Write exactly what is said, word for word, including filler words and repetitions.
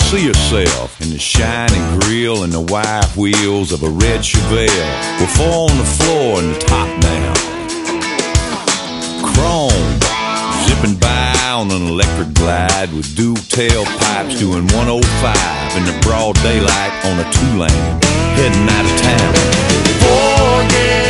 See yourself in the shiny grille and the wire wheels of a red Chevelle with four on the floor and the top down. Chrome, zipping by on an electric glide with dual tailpipes doing one oh five in the broad daylight on a two-lane heading out of town. Forget